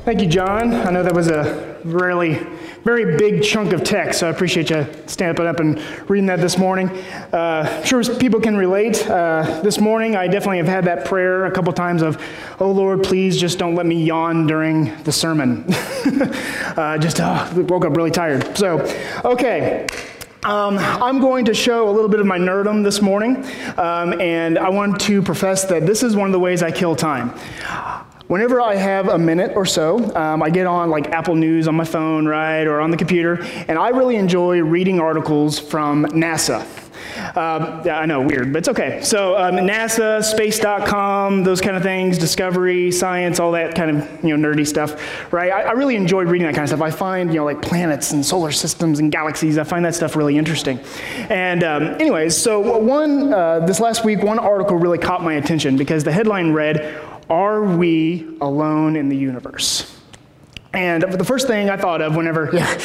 Thank you, John. I know that was a very big chunk of text, so I appreciate you standing up and reading that this morning. Sure people can relate. This morning, I definitely have had that prayer a couple times of, oh Lord, please just don't let me yawn during the sermon. Woke up really tired. So, okay. I'm going to show a little bit of my nerdum this morning, and I want to profess that this is one of the ways I kill time. Whenever I have a minute or so, I get on like Apple News on my phone, right, or on the computer, and I really enjoy reading articles from NASA. I know, weird, but it's okay. So NASA, space.com, those kind of things, Discovery, science, all that kind of nerdy stuff, right? I really enjoy reading that kind of stuff. I find like planets and solar systems and galaxies. I find that stuff really interesting. And anyways, so this last week, one article really caught my attention because the headline read, "Are we alone in the universe?" And the first thing I thought of when I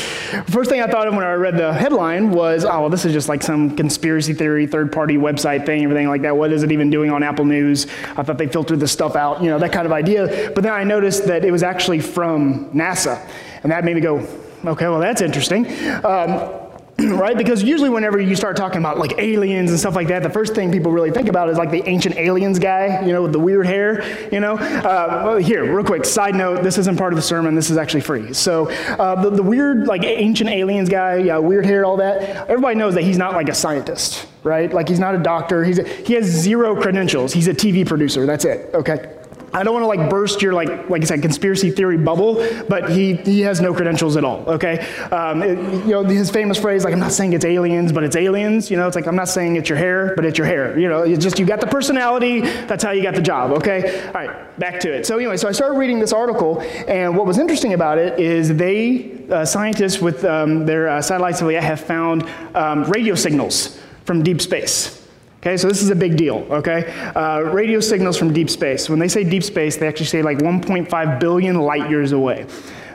read the headline was, oh, well, this is just like some conspiracy theory, third-party website thing, everything like that. What is it even doing on Apple News? I thought they filtered this stuff out, that kind of idea. But then I noticed that it was actually from NASA. And that made me go, okay, well, that's interesting. Right? Because usually whenever you start talking about like aliens and stuff like that, the first thing people really think about is like the ancient aliens guy, with the weird hair, Here, real quick, side note, this isn't part of the sermon, this is actually free. So the weird like ancient aliens guy, weird hair, all that, everybody knows that he's not like a scientist, right? Like he's not a doctor, he has zero credentials, he's a TV producer, that's it, okay? I don't want to like burst your like I said, conspiracy theory bubble, but he has no credentials at all, okay? His famous phrase, like, I'm not saying it's aliens, but it's aliens, it's like, I'm not saying it's your hair, but it's your hair, it's just, you got the personality, that's how you got the job, okay? All right, back to it. So anyway, so I started reading this article, and what was interesting about it is scientists with their satellites have found radio signals from deep space. Okay, so this is a big deal, okay? Radio signals from deep space. When they say deep space, they actually say like 1.5 billion light years away.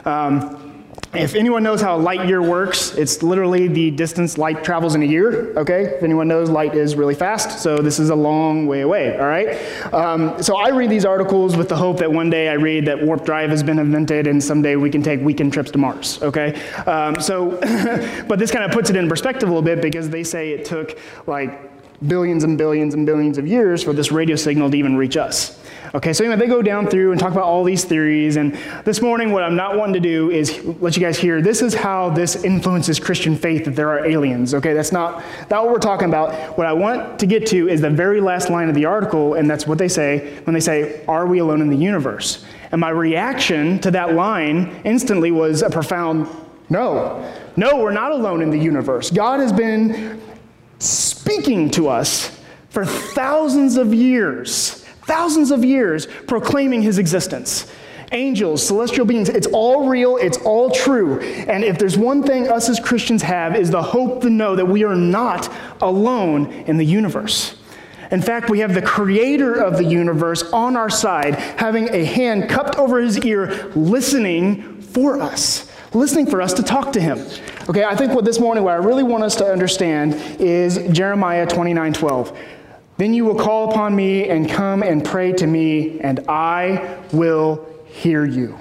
If anyone knows how a light year works, it's literally the distance light travels in a year, okay? If anyone knows, light is really fast, so this is a long way away, all right? So I read these articles with the hope that one day I read that warp drive has been invented and someday we can take weekend trips to Mars, okay? But this kind of puts it in perspective a little bit because they say it took like billions and billions and billions of years for this radio signal to even reach us. Okay, so anyway, they go down through and talk about all these theories, and this morning what I'm not wanting to do is let you guys hear, this is how this influences Christian faith that there are aliens, okay? That's not what we're talking about. What I want to get to is the very last line of the article, and that's what they say when they say, are we alone in the universe? And my reaction to that line instantly was a profound no. No, we're not alone in the universe. God has been speaking to us for thousands of years, proclaiming his existence. Angels, celestial beings, it's all real, it's all true. And if there's one thing us as Christians have is the hope to know that we are not alone in the universe. In fact, we have the creator of the universe on our side, having a hand cupped over his ear, listening for us to talk to him. Okay, I think what I really want us to understand is Jeremiah 29:12. Then you will call upon me and come and pray to me, and I will hear you.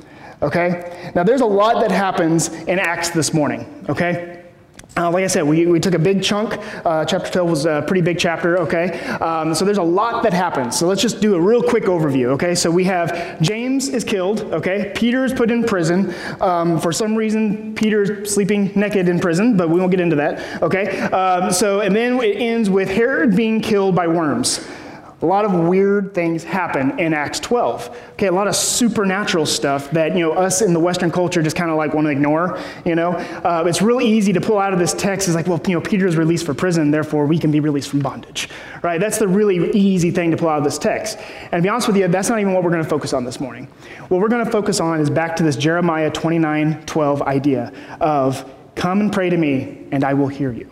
Okay? Now there's a lot that happens in Acts this morning, okay? Like I said, we took a big chunk. Chapter 12 was a pretty big chapter, okay? So there's a lot that happens. So let's just do a real quick overview, okay? So we have James is killed, okay? Peter is put in prison. For some reason, Peter's sleeping naked in prison, but we won't get into that, okay? And then it ends with Herod being killed by worms. A lot of weird things happen in Acts 12. Okay, a lot of supernatural stuff that, us in the Western culture just kind of like want to ignore, It's really easy to pull out of this text. It's like, well, Peter is released from prison, therefore we can be released from bondage, right? That's the really easy thing to pull out of this text. And to be honest with you, that's not even what we're going to focus on this morning. What we're going to focus on is back to this Jeremiah 29:12 idea of come and pray to me and I will hear you.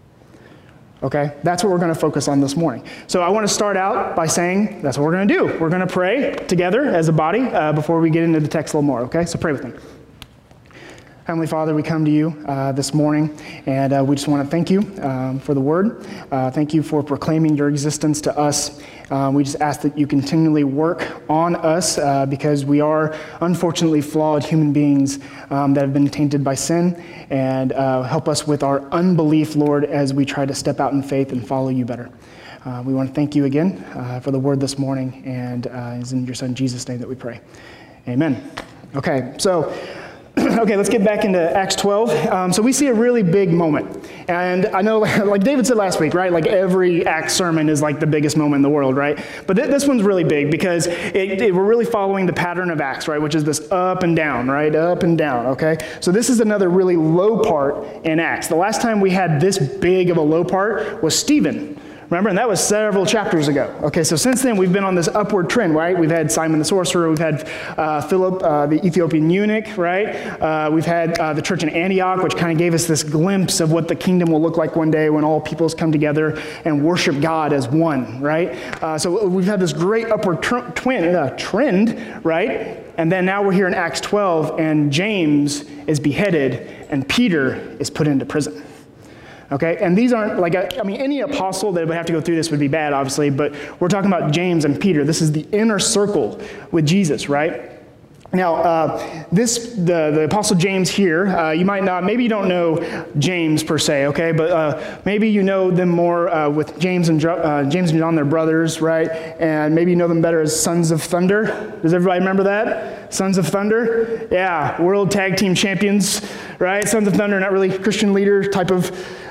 Okay, that's what we're going to focus on this morning. So I want to start out by saying that's what we're going to do. We're going to pray together as a body before we get into the text a little more, okay? So pray with me. Heavenly Father, we come to you this morning, and we just want to thank you for the word. Thank you for proclaiming your existence to us. We just ask that you continually work on us because we are unfortunately flawed human beings that have been tainted by sin, and help us with our unbelief, Lord, as we try to step out in faith and follow you better. We want to thank you again for the word this morning, and it's in your Son Jesus' name that we pray. Amen. Okay, so... Okay, let's get back into Acts 12. So we see a really big moment. And I know, like David said last week, right? Like every Acts sermon is like the biggest moment in the world, right? But this one's really big because we're really following the pattern of Acts, right? Which is this up and down, right? Up and down, okay? So this is another really low part in Acts. The last time we had this big of a low part was Stephen. Remember, and that was several chapters ago. Okay, so since then, we've been on this upward trend, right? We've had Simon the sorcerer, we've had Philip, the Ethiopian eunuch, right? We've had the church in Antioch, which kind of gave us this glimpse of what the kingdom will look like one day when all peoples come together and worship God as one, right? So we've had this great upward trend, right? And then now we're here in Acts 12, and James is beheaded, and Peter is put into prison. Okay, and these aren't like, any apostle that would have to go through this would be bad, obviously, but we're talking about James and Peter. This is the inner circle with Jesus, right? Now, the Apostle James here, you might not, maybe you don't know James per se, okay, but maybe you know them more with James and John, their brothers, right? And maybe you know them better as Sons of Thunder. Does everybody remember that? Sons of Thunder? Yeah, world tag team champions, right? Sons of Thunder, not really Christian leader type of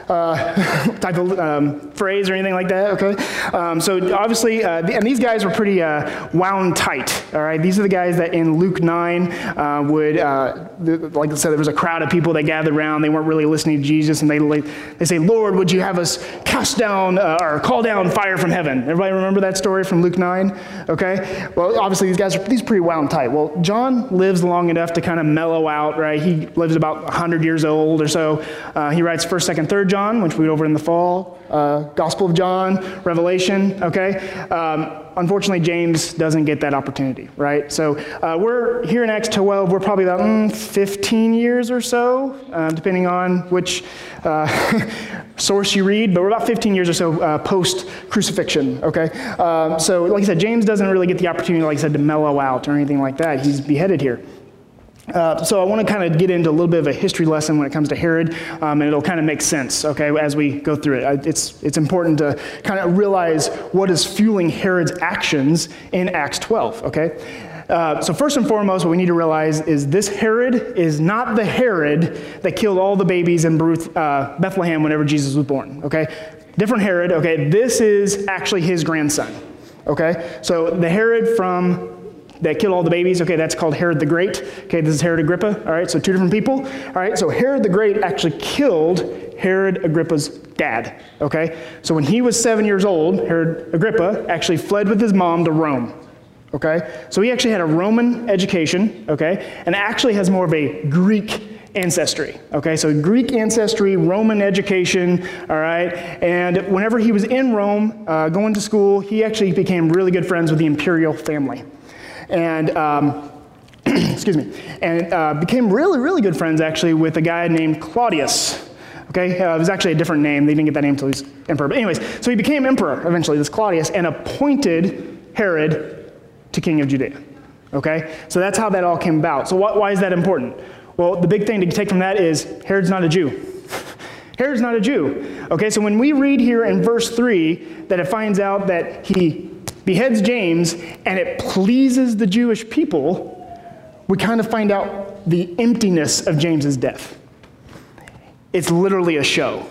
phrase or anything like that, okay? So obviously, and these guys were pretty wound tight, all right? These are the guys that in Luke 9 would, like I said, there was a crowd of people that gathered around. They weren't really listening to Jesus, and they say, Lord, would you have us cast down or call down fire from heaven? Everybody remember that story from Luke 9? Okay? Well, obviously, these are pretty wound tight. Well, John lives long enough to kind of mellow out, right? He lives about 100 years old or so. He writes 1st, 2nd, 3rd John, which we went over in the fall, Gospel of John, Revelation, okay? Unfortunately, James doesn't get that opportunity, right? So we're here in Acts 12, we're probably about 15 years or so, depending on which source you read, but we're about 15 years or so post-crucifixion, okay? So like I said, James doesn't really get the opportunity, like I said, to mellow out or anything like that. He's beheaded here. So I want to kind of get into a little bit of a history lesson when it comes to Herod, and it'll kind of make sense, okay, as we go through it. It's important to kind of realize what is fueling Herod's actions in Acts 12, okay? So first and foremost, what we need to realize is this Herod is not the Herod that killed all the babies in Bethlehem whenever Jesus was born, okay? Different Herod, okay? This is actually his grandson, okay? So the Herod that killed all the babies, okay, that's called Herod the Great. Okay, this is Herod Agrippa, all right, so two different people. All right, so Herod the Great actually killed Herod Agrippa's dad, okay? So when he was 7 years old, Herod Agrippa actually fled with his mom to Rome, okay? So he actually had a Roman education, okay, and actually has more of a Greek ancestry, okay? So Greek ancestry, Roman education, all right? And whenever he was in Rome, going to school, he actually became really good friends with the imperial family. And, excuse me, and became really, really good friends, actually, with a guy named Claudius. Okay, it was actually a different name. They didn't get that name until he was emperor. But anyways, so he became emperor, eventually, this Claudius, and appointed Herod to king of Judea. Okay, so that's how that all came about. So why is that important? Well, the big thing to take from that is Herod's not a Jew. Herod's not a Jew. Okay, so when we read here in verse 3 that it finds out that he beheads James, and it pleases the Jewish people, we kind of find out the emptiness of James's death. It's literally a show.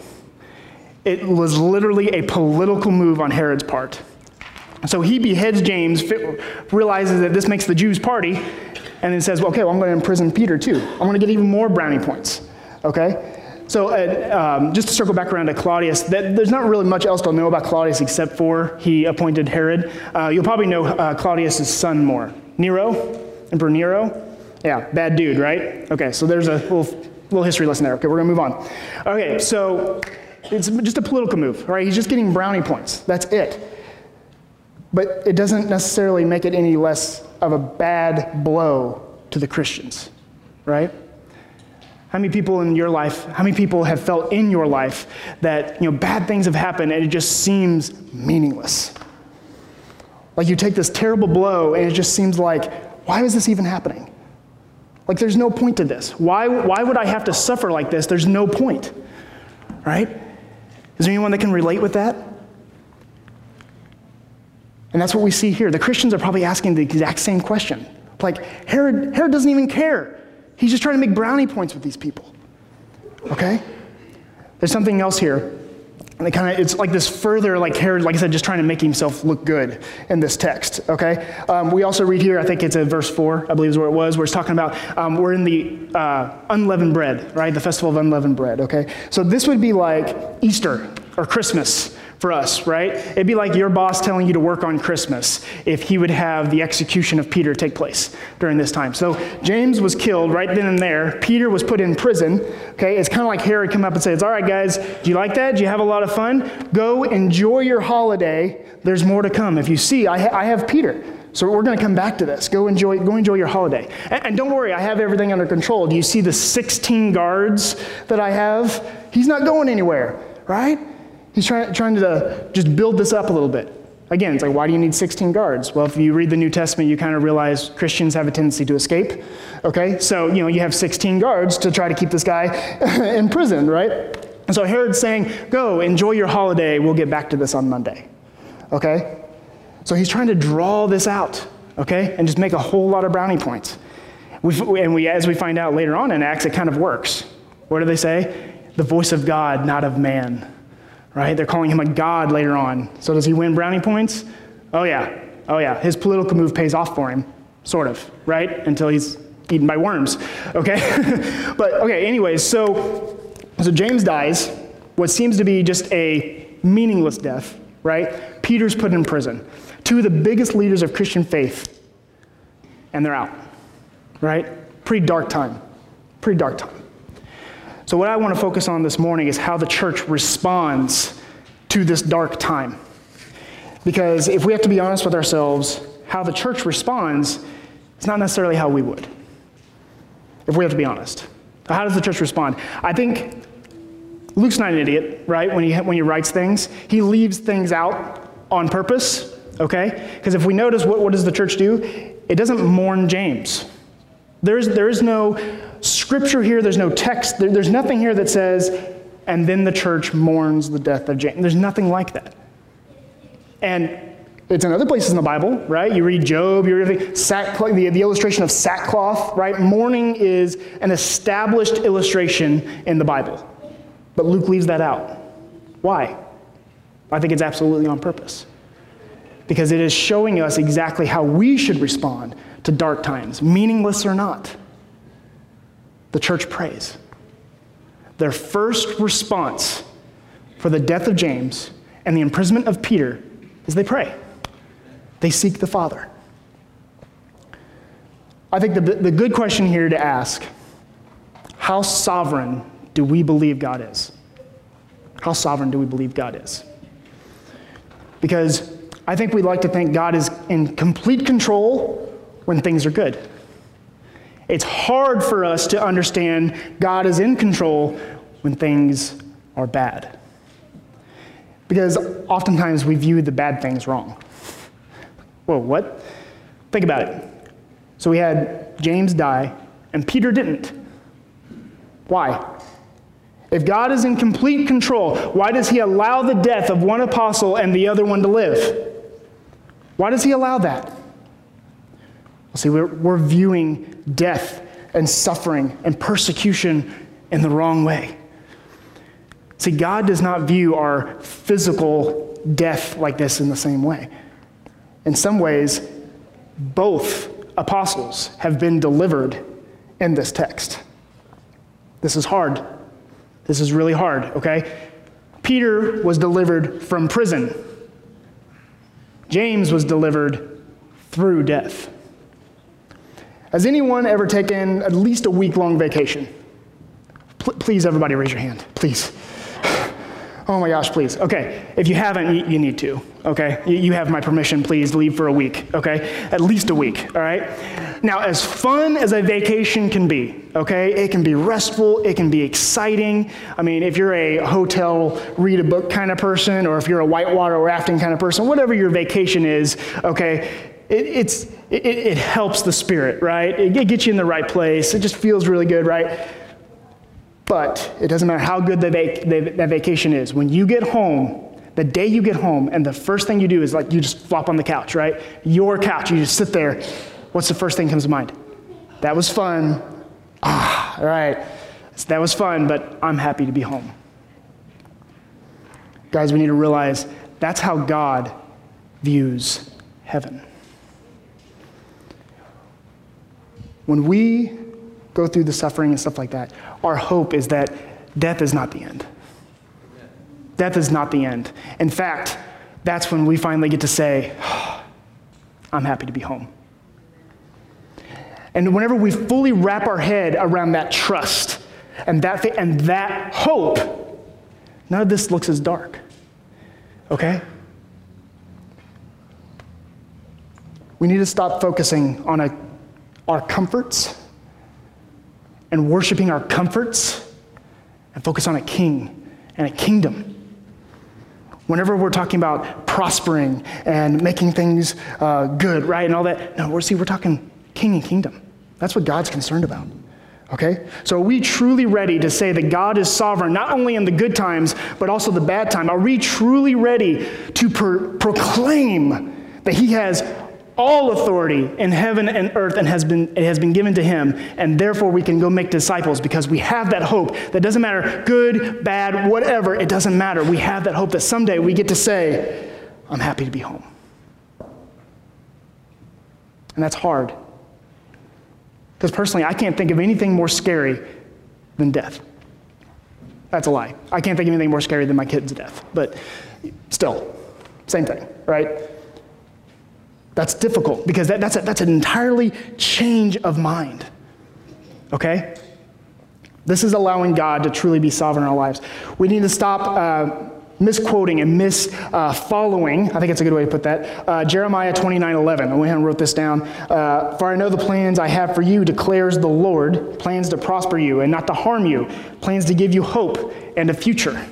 It was literally a political move on Herod's part. So he beheads James, realizes that this makes the Jews party, and then says, well, okay, well, I'm going to imprison Peter too. I'm going to get even more brownie points, okay? So just to circle back around to Claudius, there's not really much else to know about Claudius except for he appointed Herod. You'll probably know Claudius' son more. Nero, Emperor Nero. Yeah, bad dude, right? Okay, so there's a little history lesson there. Okay, we're going to move on. Okay, so it's just a political move, right? He's just getting brownie points. That's it. But it doesn't necessarily make it any less of a bad blow to the Christians, right? How many people in your life, how many people have felt in your life that, bad things have happened and it just seems meaningless? Like you take this terrible blow and it just seems like, why is this even happening? Like there's no point to this. Why would I have to suffer like this? There's no point, right? Is there anyone that can relate with that? And that's what we see here. The Christians are probably asking the exact same question. Like Herod doesn't even care. He's just trying to make brownie points with these people, okay? There's something else here. And it's like this further, like Herod, like I said, just trying to make himself look good in this text, okay? We also read here, I think it's in verse 4, I believe is where it was, where it's talking about we're in the unleavened bread, right? The festival of unleavened bread, okay? So this would be like Easter or Christmas for us, right? It'd be like your boss telling you to work on Christmas if he would have the execution of Peter take place during this time. So James was killed right then and there. Peter was put in prison, okay? It's kind of like Herod come up and says, all right, guys, do you like that? Do you have a lot of fun? Go enjoy your holiday. There's more to come. If you see, I have Peter. So we're going to come back to this. Go enjoy your holiday. And don't worry, I have everything under control. Do you see the 16 guards that I have? He's not going anywhere, right? He's trying to just build this up a little bit. Again, it's like, why do you need 16 guards? Well, if you read the New Testament, you kind of realize Christians have a tendency to escape. Okay, so you have 16 guards to try to keep this guy in prison, right? And so Herod's saying, go, enjoy your holiday. We'll get back to this on Monday. Okay? So he's trying to draw this out, okay, and just make a whole lot of brownie points. As we find out later on in Acts, it kind of works. What do they say? The voice of God, not of man. Right? They're calling him a god later on. So does he win brownie points? Oh yeah. His political move pays off for him, sort of, right? Until he's eaten by worms, okay? But okay, anyways, so James dies, what seems to be just a meaningless death, right? Peter's put in prison. Two of the biggest leaders of Christian faith, and they're out, right? Pretty dark time. So what I want to focus on this morning is how the church responds to this dark time. Because if we have to be honest with ourselves, how the church responds is not necessarily how we would. If we have to be honest. How does the church respond? I think Luke's not an idiot, right? When he writes things, he leaves things out on purpose, okay? Because if we notice, what does the church do? It doesn't mourn James. There is no scripture here, there's no text, there's nothing here that says, and then the church mourns the death of James. There's nothing like that. And it's in other places in the Bible, right? You read Job, you read sackcloth, the illustration of sackcloth, right? Mourning is an established illustration in the Bible. But Luke leaves that out. Why? I think it's absolutely on purpose. Because it is showing us exactly how we should respond to dark times, meaningless or not. The church prays. Their first response for the death of James and the imprisonment of Peter is they pray. They seek the Father. I think the good question here to ask, how sovereign do we believe God is? How sovereign do we believe God is? Because I think we like to think God is in complete control when things are good. It's hard for us to understand God is in control when things are bad. Because oftentimes we view the bad things wrong. Whoa, what? Think about it. So we had James die, and Peter didn't. Why? If God is in complete control, why does he allow the death of one apostle and the other one to live? Why does he allow that? See, we're viewing death and suffering and persecution in the wrong way. See, God does not view our physical death like this in the same way. In some ways, both apostles have been delivered in this text. This is hard. This is really hard, okay? Peter was delivered from prison. James was delivered through death. Has anyone ever taken at least a week-long vacation? Please, everybody raise your hand, please. Oh my gosh, please. Okay, if you haven't, you need to, okay? You have my permission, please leave for a week, okay? At least a week, all right? Now, as fun as a vacation can be, okay, it can be restful, it can be exciting. I mean, if you're a hotel, read a book kind of person, or if you're a whitewater rafting kind of person, whatever your vacation is, okay, it helps the spirit, right? It gets you in the right place. It just feels really good, right? But it doesn't matter how good that vacation is. When you get home, the day you get home, and the first thing you do is like you just flop on the couch, right? Your couch, you just sit there. What's the first thing that comes to mind? That was fun. All right. That was fun, but I'm happy to be home. Guys, we need to realize that's how God views heaven. When we go through the suffering and stuff like that, our hope is that death is not the end. Death is not the end. In fact, that's when we finally get to say, oh, I'm happy to be home. And whenever we fully wrap our head around that trust and that hope, none of this looks as dark. Okay? We need to stop focusing on our comforts and worshiping our comforts and focus on a king and a kingdom. Whenever we're talking about prospering and making things good, right, and all that, no, we're talking king and kingdom. That's what God's concerned about, okay? So are we truly ready to say that God is sovereign, not only in the good times, but also the bad time? Are we truly ready to proclaim that he has all authority in heaven and earth and it has been given to him, and therefore we can go make disciples because we have that hope that doesn't matter, good, bad, whatever, it doesn't matter. We have that hope that someday we get to say, I'm happy to be home. And that's hard. Because personally, I can't think of anything more scary than death. That's a lie. I can't think of anything more scary than my kid's death. But still, same thing, right? That's difficult because that's an entirely change of mind, okay? This is allowing God to truly be sovereign in our lives. We need to stop misquoting and misfollowing, I think it's a good way to put that, Jeremiah 29:11. I went ahead and wrote this down. For I know the plans I have for you, declares the Lord, plans to prosper you and not to harm you, plans to give you hope and a future.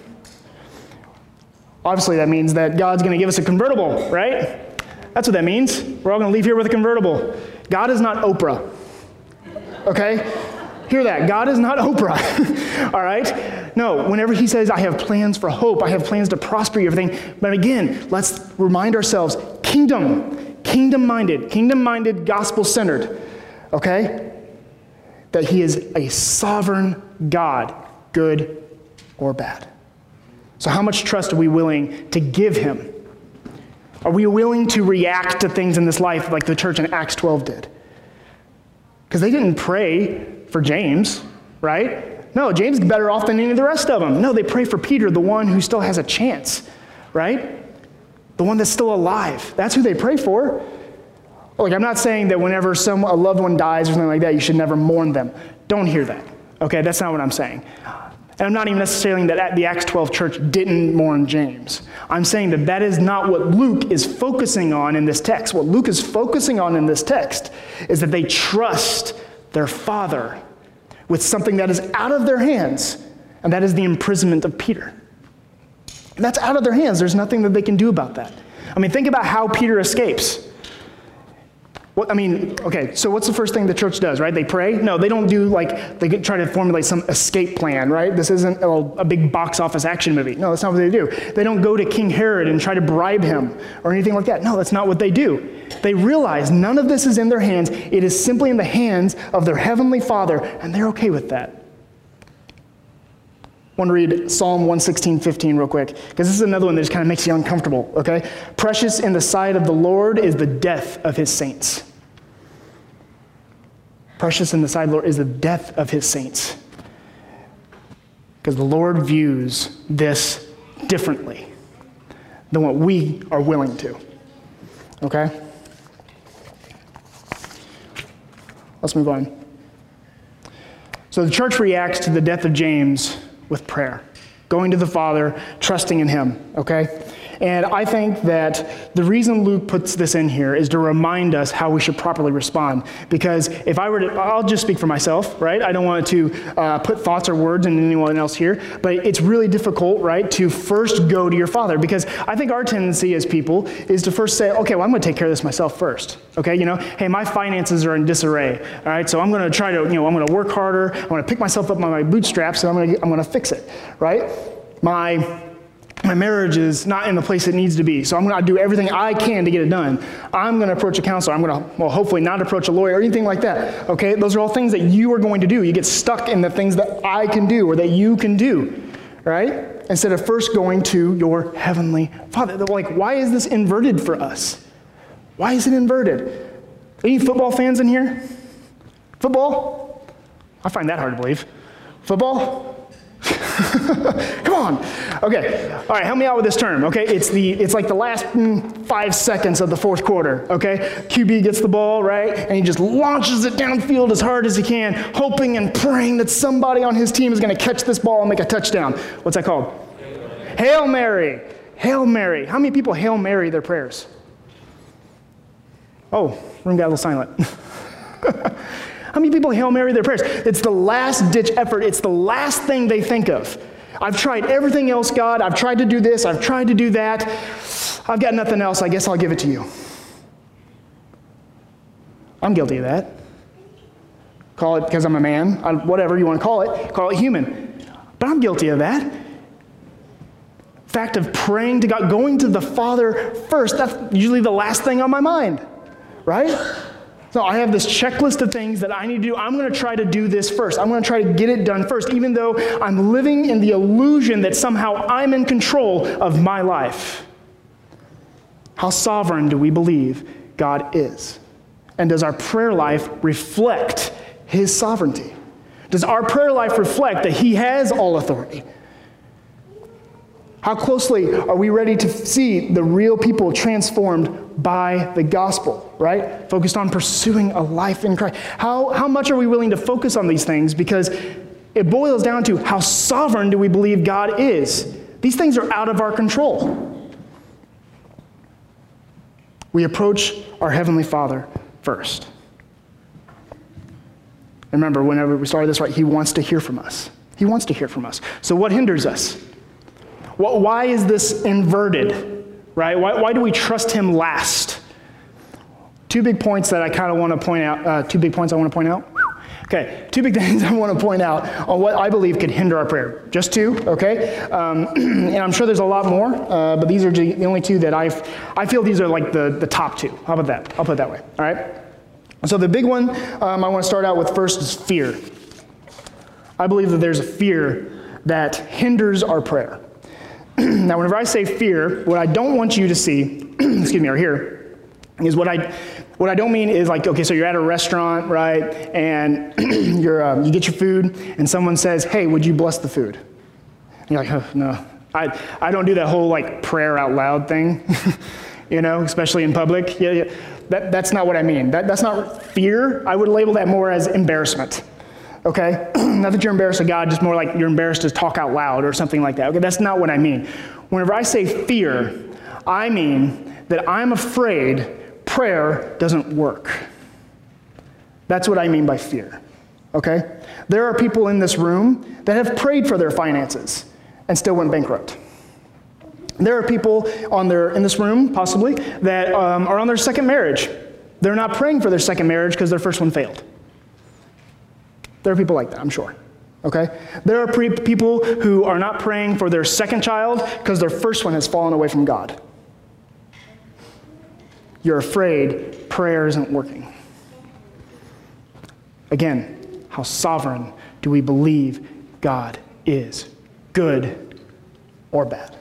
Obviously, that means that God's going to give us a convertible, right? That's what that means. We're all going to leave here with a convertible. God is not Oprah, okay? Hear that. God is not Oprah, all right? No, whenever he says, I have plans for hope, I have plans to prosper you, everything. But again, let's remind ourselves, kingdom-minded, gospel-centered, okay? That he is a sovereign God, good or bad. So how much trust are we willing to give him? Are we willing to react to things in this life like the church in Acts 12 did? Because they didn't pray for James, right? No, James is better off than any of the rest of them. No, they pray for Peter, the one who still has a chance, right? The one that's still alive. That's who they pray for. Look, I'm not saying that whenever a loved one dies or something like that, you should never mourn them. Don't hear that, okay? That's not what I'm saying. And I'm not even necessarily saying that the Acts 12 church didn't mourn James. I'm saying that that is not what Luke is focusing on in this text. What Luke is focusing on in this text is that they trust their Father with something that is out of their hands, and that is the imprisonment of Peter. And that's out of their hands. There's nothing that they can do about that. I mean, think about how Peter escapes. Okay, so what's the first thing the church does, right? They pray? No, they don't do they try to formulate some escape plan, right? This isn't a big box office action movie. No, that's not what they do. They don't go to King Herod and try to bribe him or anything like that. No, that's not what they do. They realize none of this is in their hands. It is simply in the hands of their heavenly Father, and they're okay with that. I want to read Psalm 116:15 real quick, because this is another one that just kind of makes you uncomfortable, okay? Precious in the sight of the Lord is the death of his saints. Precious in the sight of the Lord is the death of his saints. Because the Lord views this differently than what we are willing to. Okay? Let's move on. So the church reacts to the death of James with prayer. going to the Father, trusting in him, okay? And I think that the reason Luke puts this in here is to remind us how we should properly respond. Because if I were to, I'll just speak for myself, right? I don't want to put thoughts or words in anyone else here, but it's really difficult, right, to first go to your Father. Because I think our tendency as people is to first say, okay, well, I'm going to take care of this myself first, okay? Hey, my finances are in disarray, all right? So I'm going to try to, I'm going to work harder. I'm going to pick myself up by my bootstraps, and I'm going to fix it, right? My marriage is not in the place it needs to be, so I'm going to do everything I can to get it done. I'm going to approach a counselor. I'm going to, well, hopefully not approach a lawyer or anything like that, okay? Those are all things that you are going to do. You get stuck in the things that I can do or that you can do, right? Instead of first going to your heavenly Father. Like, why is this inverted for us? Why is it inverted? Any football fans in here? Football? I find that hard to believe. Football? Come on. Okay. All right, help me out with this term, okay? It's like the last 5 seconds of the fourth quarter, okay? QB gets the ball, right? And he just launches it downfield as hard as he can, hoping and praying that somebody on his team is going to catch this ball and make a touchdown. What's that called? Hail Mary. Hail Mary. How many people Hail Mary their prayers? Oh, room got a little silent. How many people Hail Mary their prayers? It's the last-ditch effort. It's the last thing they think of. I've tried everything else, God. I've tried to do this. I've tried to do that. I've got nothing else. I guess I'll give it to you. I'm guilty of that. Call it because I'm a man. Whatever you want to call it human. But I'm guilty of that. Fact of praying to God, going to the Father first, that's usually the last thing on my mind, right? So I have this checklist of things that I need to do. I'm going to try to do this first. I'm going to try to get it done first, even though I'm living in the illusion that somehow I'm in control of my life. How sovereign do we believe God is? And does our prayer life reflect his sovereignty? Does our prayer life reflect that he has all authority? How closely are we ready to see the real people transformed by the gospel, right? Focused on pursuing a life in Christ. How much are we willing to focus on these things? Because it boils down to how sovereign do we believe God is? These things are out of our control. We approach our Heavenly Father first. Remember, whenever we started this, right, he wants to hear from us. He wants to hear from us. So what hinders us? Why is this inverted, right? Why do we trust him last? 2 big points that I kind of want to point out. 2 big points I want to point out. Okay, 2 big things I want to point out on what I believe could hinder our prayer. Just 2, okay? And I'm sure there's a lot more, but these are the only 2 that I feel these are like the top 2. How about that? I'll put it that way, all right? So the big one I want to start out with first is fear. I believe that there's a fear that hinders our prayer. Now, whenever I say fear, what I don't want you to see, excuse me, or hear, is what I don't mean is like, okay, so you're at a restaurant, right, and you get your food, and someone says, hey, would you bless the food? And you're like, oh, no. I don't do that whole, like, prayer out loud thing, especially in public. Yeah. That's not what I mean. That's not fear. I would label that more as embarrassment. Okay? Not that you're embarrassed of God, just more like you're embarrassed to talk out loud or something like that. Okay, that's not what I mean. Whenever I say fear, I mean that I'm afraid prayer doesn't work. That's what I mean by fear. Okay? There are people in this room that have prayed for their finances and still went bankrupt. There are people in this room, possibly, that are on their second marriage. They're not praying for their second marriage because their first one failed. There are people like that, I'm sure. Okay? There are people who are not praying for their second child because their first one has fallen away from God. You're afraid prayer isn't working. Again, how sovereign do we believe God is? Good or bad?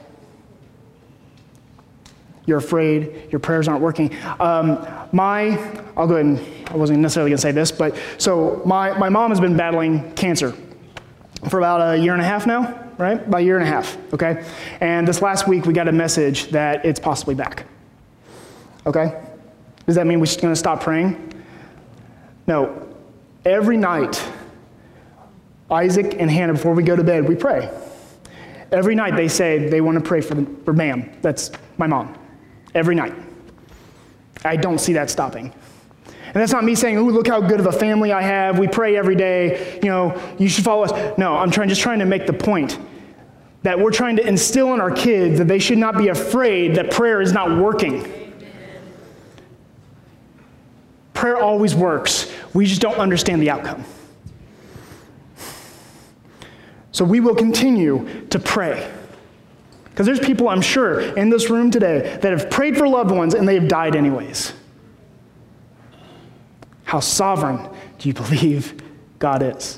You're afraid your prayers aren't working. I'll go ahead and, I wasn't necessarily going to say this, but so my mom has been battling cancer for about a year and a half now, right? About a year and a half, okay? And this last week we got a message that it's possibly back, okay? Does that mean we're just going to stop praying? No. Every night, Isaac and Hannah, before we go to bed, we pray. Every night they say they want to pray for ma'am. That's my mom. Every night. I don't see that stopping. And that's not me saying, "Ooh, look how good of a family I have. We pray every day. You should follow us." No, I'm just trying to make the point that we're trying to instill in our kids that they should not be afraid that prayer is not working. Prayer always works. We just don't understand the outcome. So we will continue to pray. Because there's people, I'm sure, in this room today that have prayed for loved ones and they have died anyways. How sovereign do you believe God is?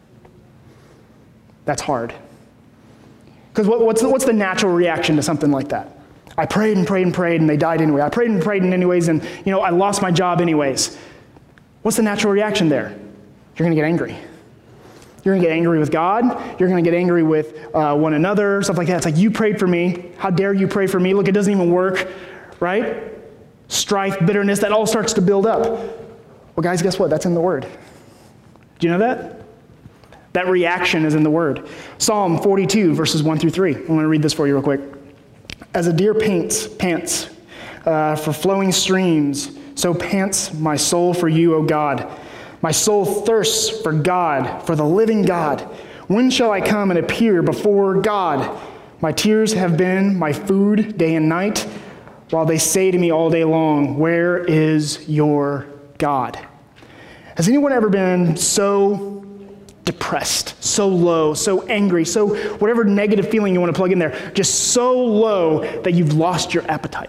That's hard. Because what's the natural reaction to something like that? I prayed and prayed and prayed and they died anyway. I prayed and prayed anyways and I lost my job anyways. What's the natural reaction there? You're going to get angry. You're going to get angry with God. You're going to get angry with one another, stuff like that. It's like, you prayed for me. How dare you pray for me? Look, it doesn't even work, right? Strife, bitterness, that all starts to build up. Well, guys, guess what? That's in the Word. Do you know that? That reaction is in the Word. Psalm 42, verses 1 through 3. I'm going to read this for you real quick. As a deer pants for flowing streams, so pants my soul for you, O God. My soul thirsts for God, for the living God. When shall I come and appear before God? My tears have been my food day and night, while they say to me all day long, where is your God? Has anyone ever been so depressed, so low, so angry, so whatever negative feeling you want to plug in there, just so low that you've lost your appetite?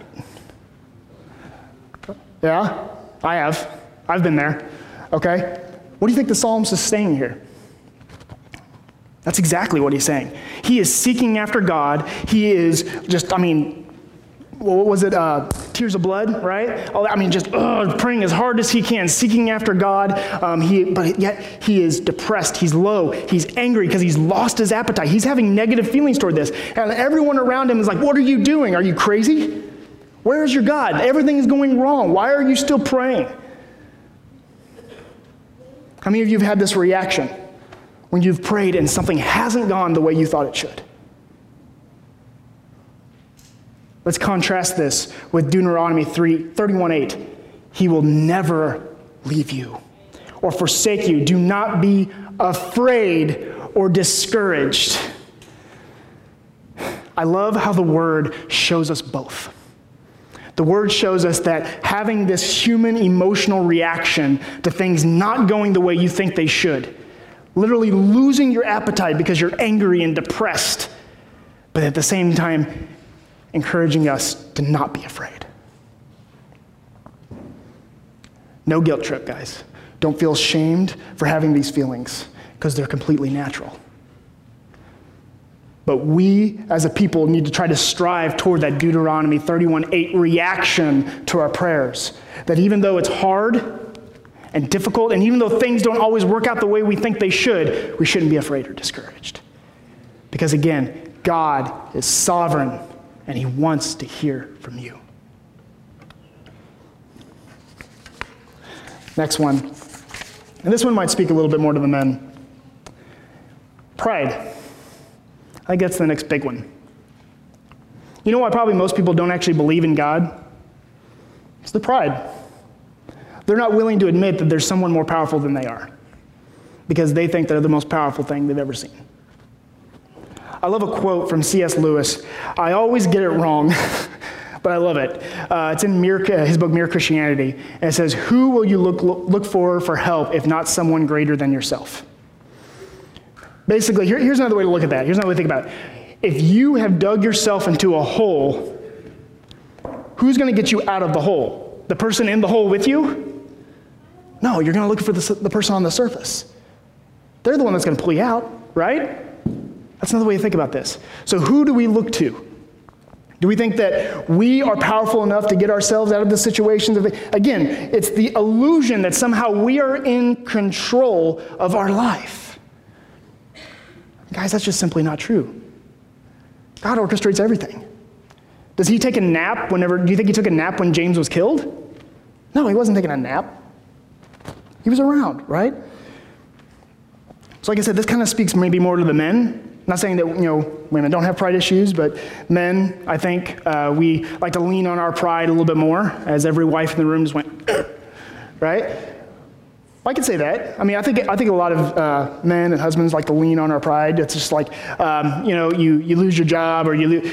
Yeah, I have. I've been there. Okay? What do you think the psalmist is saying here? That's exactly what he's saying. He is seeking after God. He is just, what was it? Tears of blood, right? Just praying as hard as he can, seeking after God. But yet he is depressed. He's low. He's angry because he's lost his appetite. He's having negative feelings toward this. And everyone around him is like, what are you doing? Are you crazy? Where is your God? Everything is going wrong. Why are you still praying? How many of you have had this reaction when you've prayed and something hasn't gone the way you thought it should? Let's contrast this with Deuteronomy 31:8. He will never leave you or forsake you. Do not be afraid or discouraged. I love how the Word shows us both. The Word shows us that having this human emotional reaction to things not going the way you think they should, literally losing your appetite because you're angry and depressed, but at the same time, encouraging us to not be afraid. No guilt trip, guys. Don't feel shamed for having these feelings because they're completely natural. But we, as a people, need to try to strive toward that Deuteronomy 31:8 reaction to our prayers. That even though it's hard and difficult, and even though things don't always work out the way we think they should, we shouldn't be afraid or discouraged. Because again, God is sovereign, and he wants to hear from you. Next one. And this one might speak a little bit more to the men. Pride. I think that's the next big one. You know why probably most people don't actually believe in God? It's the pride. They're not willing to admit that there's someone more powerful than they are because they think they're the most powerful thing they've ever seen. I love a quote from C.S. Lewis. I always get it wrong, but I love it. It's in his book, Mere Christianity, and it says, who will you look for help if not someone greater than yourself? Basically, here's another way to look at that. Here's another way to think about it. If you have dug yourself into a hole, who's going to get you out of the hole? The person in the hole with you? No, you're going to look for the person on the surface. They're the one that's going to pull you out, right? That's another way to think about this. So who do we look to? Do we think that we are powerful enough to get ourselves out of the situations? Again, it's the illusion that somehow we are in control of our life. Guys, that's just simply not true. God orchestrates everything. Does he take a nap do you think he took a nap when James was killed? No, he wasn't taking a nap. He was around, right? So like I said, this kind of speaks maybe more to the men. I'm not saying that, women don't have pride issues, but men, I think, we like to lean on our pride a little bit more, as every wife in the room just went, right? I can say that. I mean, I think a lot of men and husbands like to lean on our pride. It's just like, you lose your job, or you're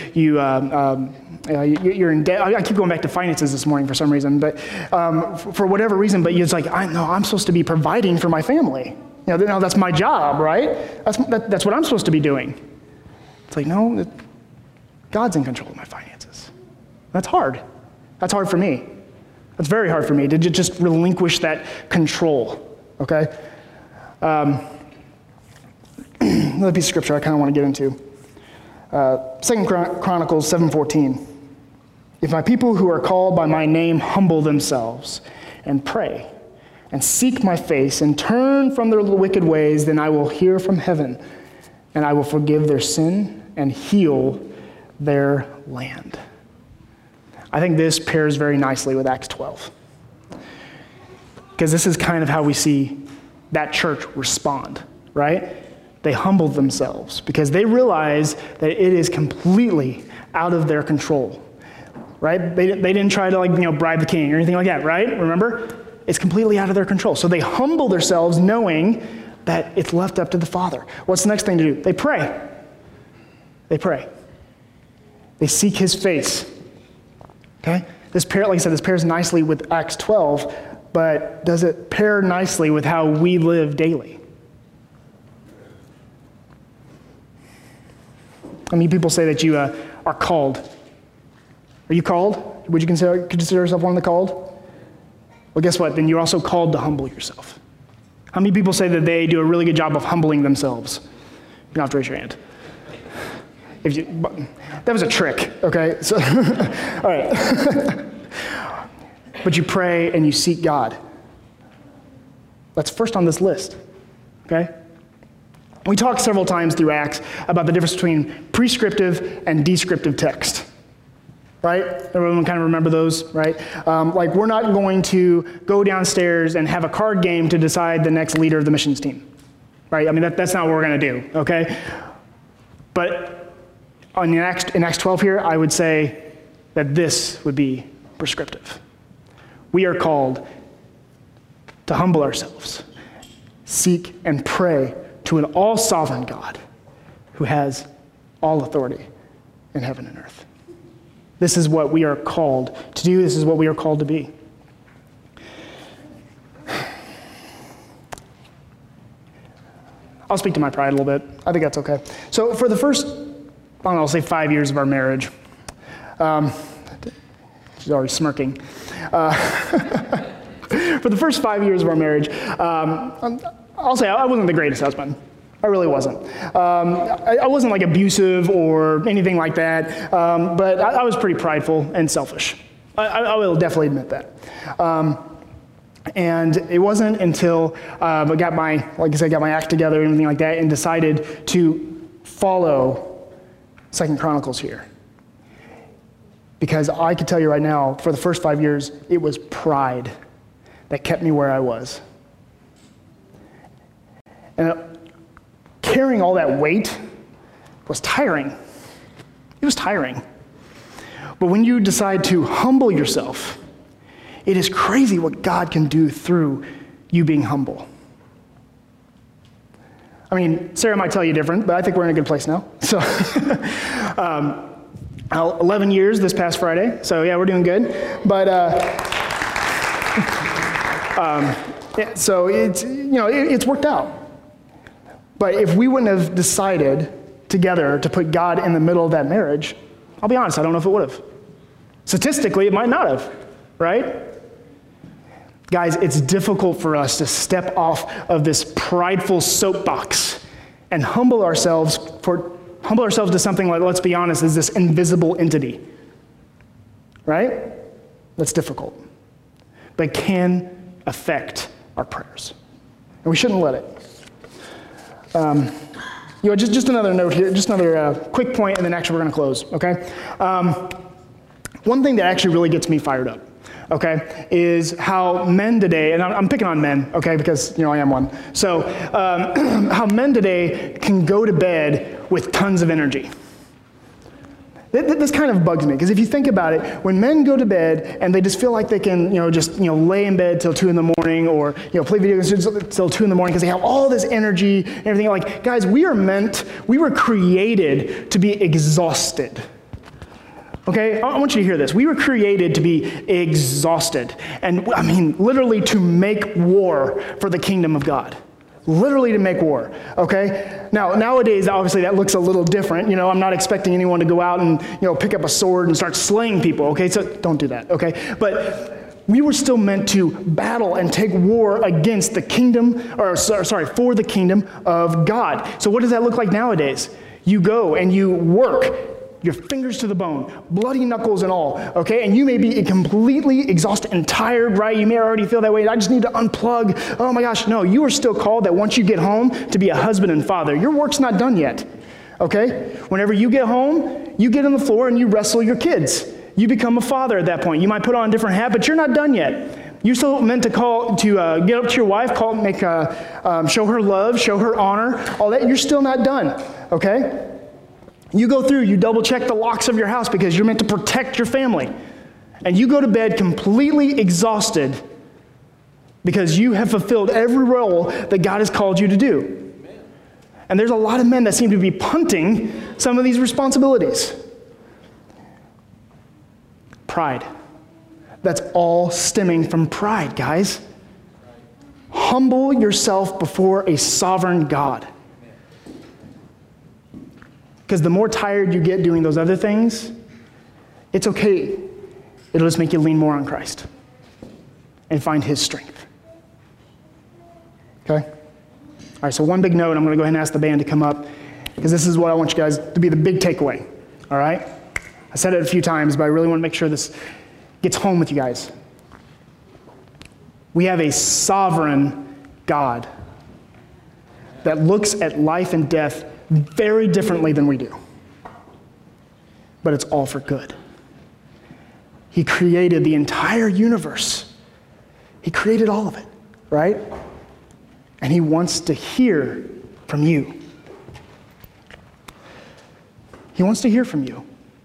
in debt. I keep going back to finances this morning for some reason, but for whatever reason. But it's like, I'm supposed to be providing for my family. That's my job, right? That's what I'm supposed to be doing. It's like, no, God's in control of my finances. That's hard. That's hard for me. That's very hard for me to just relinquish that control, okay? Another piece of scripture I kind of want to get into. 2 Chronicles 7:14. If my people who are called by my name humble themselves and pray and seek my face and turn from their wicked ways, then I will hear from heaven and I will forgive their sin and heal their land. I think this pairs very nicely with Acts 12. Because this is kind of how we see that church respond, right? They humbled themselves because they realize that it is completely out of their control, right? They didn't try to bribe the king or anything like that, right? Remember? It's completely out of their control. So they humble themselves knowing that it's left up to the Father. What's the next thing to do? They pray. They pray. They seek his face. Okay? Like I said, this pairs nicely with Acts 12, but does it pair nicely with how we live daily? I mean, people say that you are called. Are you called? Would you consider yourself one of the called? Well, guess what? Then you're also called to humble yourself. How many people say that they do a really good job of humbling themselves? You don't have to raise your hand. That was a trick, okay? So, all right. But you pray and you seek God. That's first on this list, okay? We talked several times through Acts about the difference between prescriptive and descriptive text, right? Everyone kind of remember those, right? Like we're not going to go downstairs and have a card game to decide the next leader of the missions team, right? I mean, that's not what we're going to do, okay? But in Acts 12 here, I would say that this would be prescriptive. We are called to humble ourselves, seek and pray to an all-sovereign God who has all authority in heaven and earth. This is what we are called to do. This is what we are called to be. I'll speak to my pride a little bit. I think that's okay. So for the first, I'll say 5 years of our marriage, she's already smirking. For the first 5 years of our marriage, I'll say I wasn't the greatest husband. I really wasn't. I wasn't like abusive or anything like that, but I was pretty prideful and selfish. I will definitely admit that. And it wasn't until I got my act together and everything like that and decided to follow 2 Chronicles here. Because I can tell you right now, for the first 5 years, it was pride that kept me where I was. And carrying all that weight was tiring. It was tiring. But when you decide to humble yourself, it is crazy what God can do through you being humble. I mean, Sarah might tell you different, but I think we're in a good place now. So, 11 years this past Friday, so yeah, we're doing good. But so it's worked out. But if we wouldn't have decided together to put God in the middle of that marriage, I'll be honest, I don't know if it would have. Statistically, it might not have, right? Guys, it's difficult for us to step off of this prideful soapbox and humble ourselves to something like, let's be honest, is this invisible entity, right? That's difficult, but it can affect our prayers, and we shouldn't let it. Just another note here, just another quick point, and then actually we're going to close, okay? One thing that actually really gets me fired up, okay, is how men today, and I'm picking on men, okay, because, I am one. So how men today can go to bed with tons of energy. This kind of bugs me, because if you think about it, when men go to bed and they just feel like they can, just lay in bed till 2 in the morning, or play video games till 2 in the morning because they have all this energy and everything. Like, guys, we were created to be exhausted. Okay, I want you to hear this. We were created to be exhausted, and I mean literally to make war for the kingdom of God. Literally to make war, okay? Now, nowadays, obviously, that looks a little different. I'm not expecting anyone to go out and, pick up a sword and start slaying people, okay? So don't do that, okay? But we were still meant to battle and take war against the kingdom, for the kingdom of God. So what does that look like nowadays? You go and you work, your fingers to the bone, bloody knuckles and all, okay? And you may be completely exhausted and tired, right? You may already feel that way. I just need to unplug. Oh my gosh, no, you are still called that once you get home to be a husband and father. Your work's not done yet, okay? Whenever you get home, you get on the floor and you wrestle your kids. You become a father at that point. You might put on a different hat, but you're not done yet. You're still meant to get up to your wife, show her love, show her honor, all that. You're still not done, okay? You go through, you double check the locks of your house because you're meant to protect your family. And you go to bed completely exhausted because you have fulfilled every role that God has called you to do. And there's a lot of men that seem to be punting some of these responsibilities. Pride. That's all stemming from pride, guys. Humble yourself before a sovereign God. Because the more tired you get doing those other things, it's okay. It'll just make you lean more on Christ and find his strength. Okay? All right, so one big note, I'm going to go ahead and ask the band to come up, because this is what I want you guys to be the big takeaway. All right? I said it a few times, but I really want to make sure this gets home with you guys. We have a sovereign God that looks at life and death very differently than we do. But it's all for good. He created the entire universe. He created all of it, right? And he wants to hear from you. He wants to hear from you.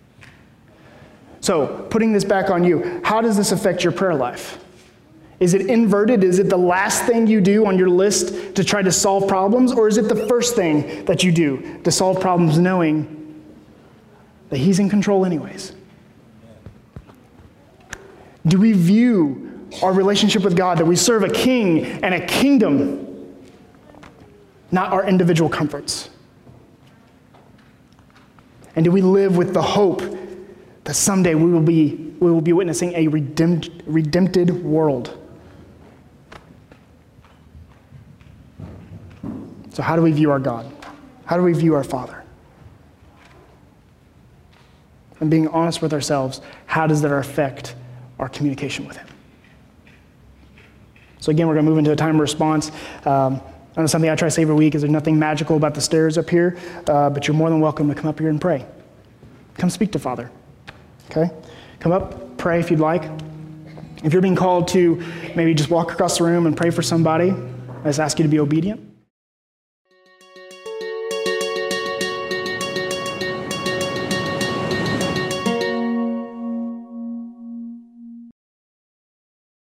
So, putting this back on you, how does this affect your prayer life? Is it inverted? Is it the last thing you do on your list to try to solve problems? Or is it the first thing that you do to solve problems knowing that he's in control anyways? Do we view our relationship with God that we serve a king and a kingdom, not our individual comforts? And do we live with the hope that someday we will be witnessing a redempted world? So how do we view our God? How do we view our Father? And being honest with ourselves, how does that affect our communication with him? So again, we're going to move into a time of response. I know something I try to say every week is there's nothing magical about the stairs up here, but you're more than welcome to come up here and pray. Come speak to Father. Okay? Come up, pray if you'd like. If you're being called to maybe just walk across the room and pray for somebody, I just ask you to be obedient.